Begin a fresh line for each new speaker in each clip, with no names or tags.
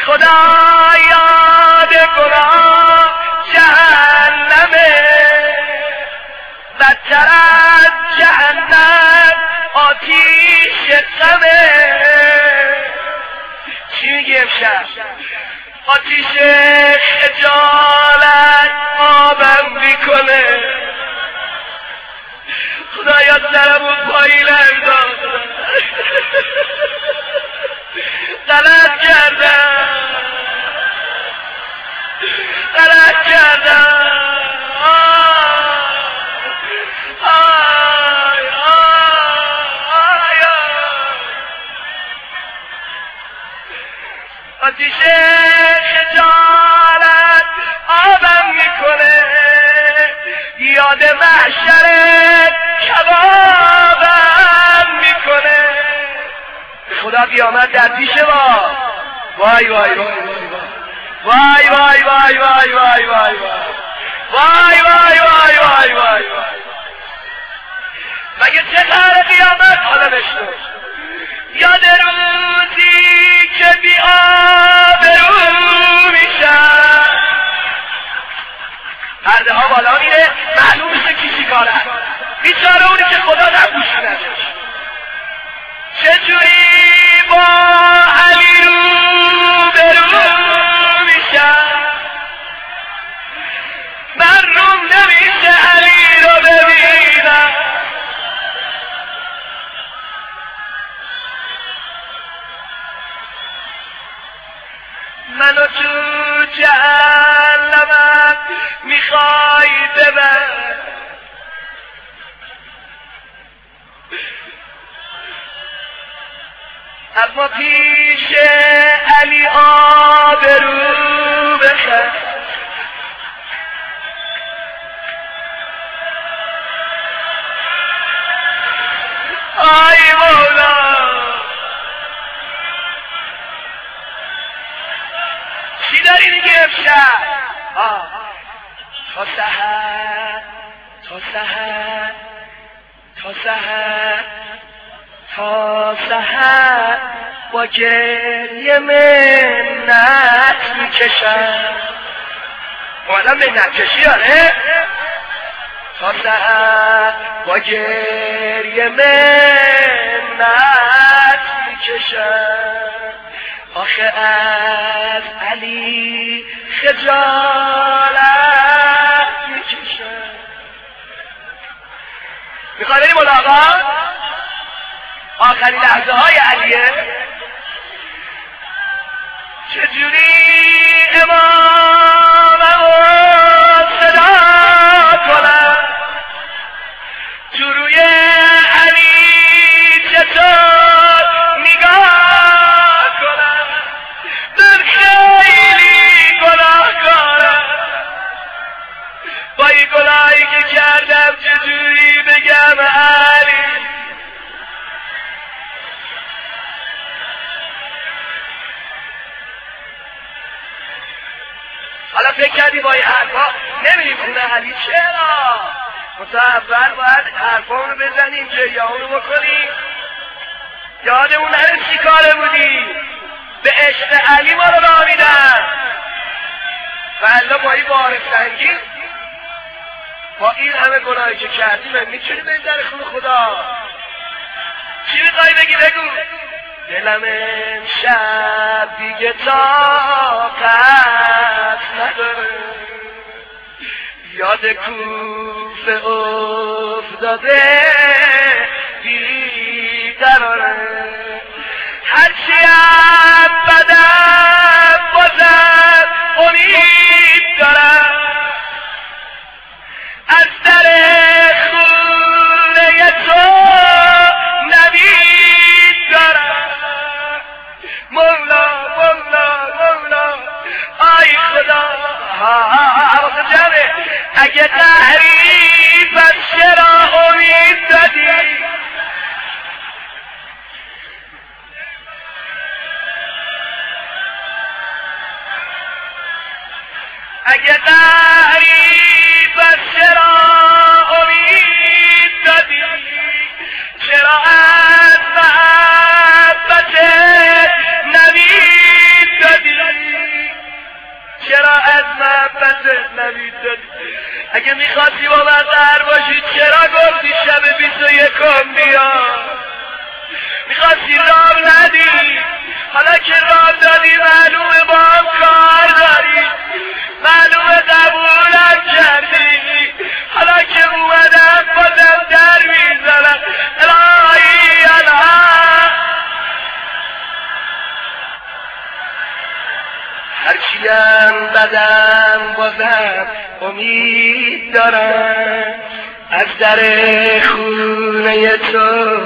خدا یاد گناه جهنمه، بدتر از جهنم آتیش غمه. چی میگی امشب؟ آتیش خجالت آبم میکنه. خدایا سرمون پایی لرزان، غلط کردم آتیش خجالت آبم میکنه، یاد محشر کبابم میکنه. خدا قیامت در پیش ما. وای وای وای وای وای وای وای وای وای وای وای وای وای وای مگه چه قرار قیامت؟ حالا بشنو. یاد روزی که بی آبرو میشن، پرده ها بالا میره، معلوم میشه کی چی کاره. بیچاره اونی که خدا نبوشی نداشت. چجوری با علی رو برو میشن، من روم نمیشه علی رو ببینم. منو تو جهنمم میخوای ببر، اما پیش علی آبرو بخر. آی مولا چی داری دیگه امشب؟ تا سحر تا سحر تا سحر تا سحر با گریه منت میکشم. اومدم منت کشی آره؟ تا سحر با گریه منت میکشم. آخه از علی خجالت میکشم. میخوای بریم ملاقات؟ آخرین لحظه های علیه. چجوری اماممو صدا کنم، تو روی علی چطور نگاه کنم؟ من خیلی گناهکارم، با این گناهی که کردم چجوری بگم علی؟ حالا فکر کردی با این حرفا نمیریم خونه علی؟ چرا؟ مثلا اول باید حرفا رو بزنیم، جریان رو بکنیم. یادمون نره چی کاره بودی؟ به عشق علی ما رو راه میدن. و الله با این بار سنگین، با این همه گناهی که کردیم میتونی بریم در خونه خدا. چی میخوایی بگی؟ بگو. دلم امشب دیگه طاقت نداره، یاد کوفه افتاده بیقراره. هرچی هم بدم بازم امید دارم، از در خونه تو نوید دارم. مولا مولا مولا آی خدا، حواست جمعه. اگه قهری پس چرا امید دادی؟ اگه قهری پس چرا امید دادی؟ چرا از محبت نوید دادی؟ خودت نمیدونی. اگه میخواستی با من قهر باشی چرا گفتی شب 21 بیا؟ میخواستی رام ندی، حالا که رام دادی معلومه با هم کار داری، معلومه قبولم کردی. حالا که اومدم بازم در میزنم الهی الهی. هرچیم بدم بازم امید دارم، از در خونه تو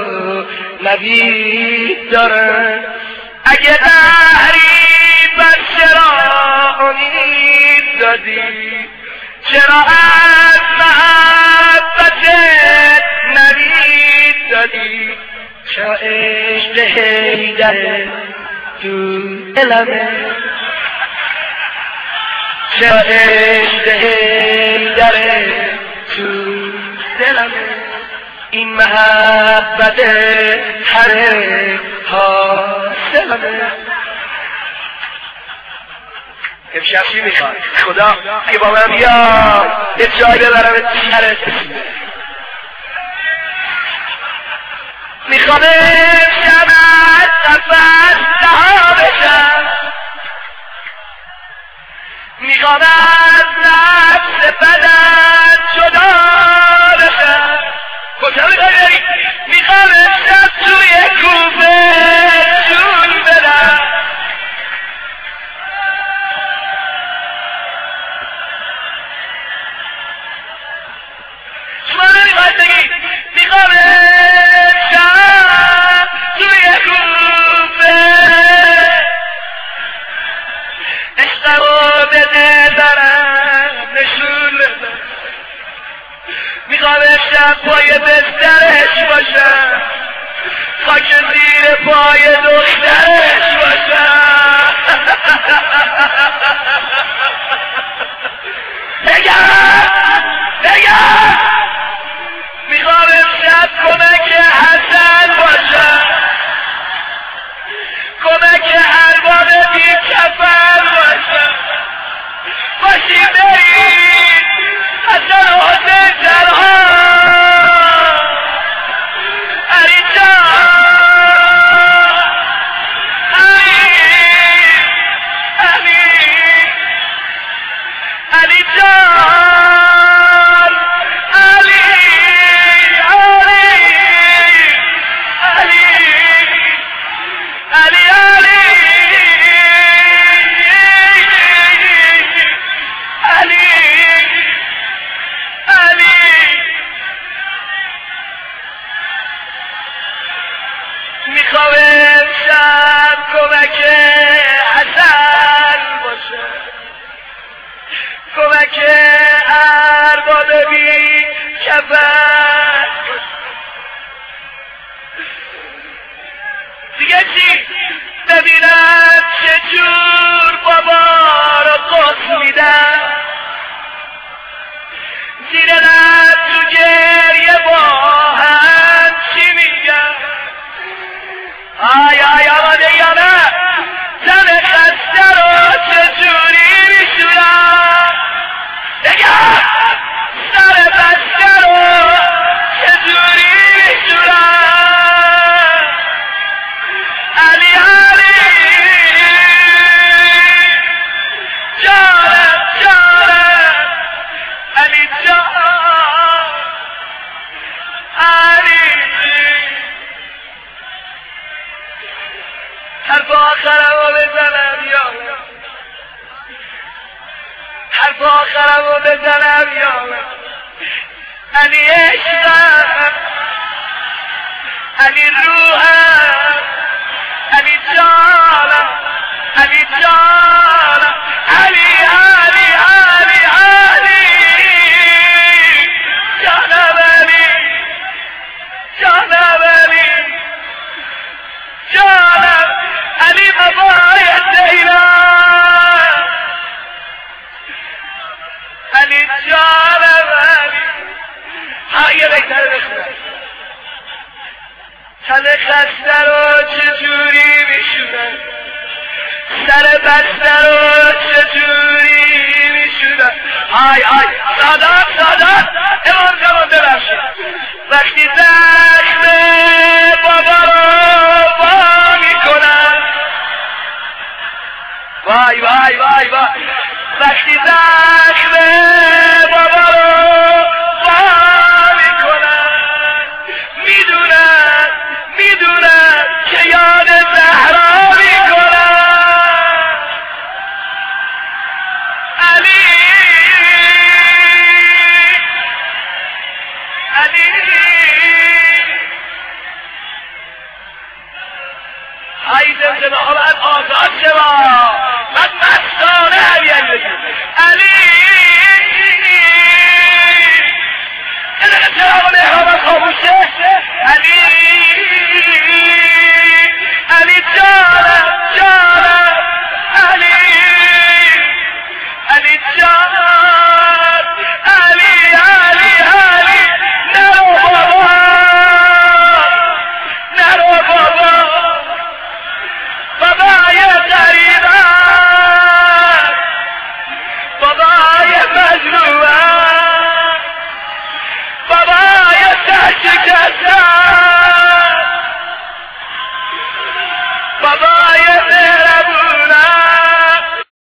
نوید دارم. اگه قهری بس چرا امید دادی؟ چرا از محبتت نوید دادی؟ چرا عشق حیدر تو دلمه؟ چرا عشق حیدر تو دلمه؟ این محبت هره حاصلمه. امشب چی میخواد؟ خدا اگه با من بیاد یه جای ببرم سرت. میخوام امشب از قفس رها بشم، میخوام از نفس بدن جدا بشم. کجا میخوای بری؟ میخوام امشب توی کوفه جون بدم. شما نمیخواید بگید میخوام امشب توی کوفه عشقمو بده برم نشون بدم. میخوام امشب پای بسترش باشم، خاک زیر پای دخترش باشم. بگم میخوام امشب کمک حسن باشم، کمک ارباب بی کفر باشم. باشی برید حسن و حسین تنها. علی جان علی جان علی میخوام امشب کمک حسن باشه، کمک ارباب بی کفر. دیگه چی؟ ببینم چجور بابا رو قص میدم، زیر لب تو گریه با هم چی میگم. آی آی آماده یا نه؟ تن خسته رو چجوری میشورم؟ بگم سر بسته رو چجوری میشورم؟ علی علی جانم جانم علی جان علی. حرف آخرمو بزنم یا حرف آخرمو بزنم یا علی عشقم، علی روحم، علی جانم، علی جانم، علی علی علی علی جانم علی جانم علی جانم علی بابای زینب، علی جانم علی. یه بیتر بخونم. تن خسته رو چجوری میشونم، سر بسته رو چجوری میشودن. آی سادات امام جوان ببخشید. وقتی زخم بابا رو وا میکنن، وای وقتی زخم بابا رو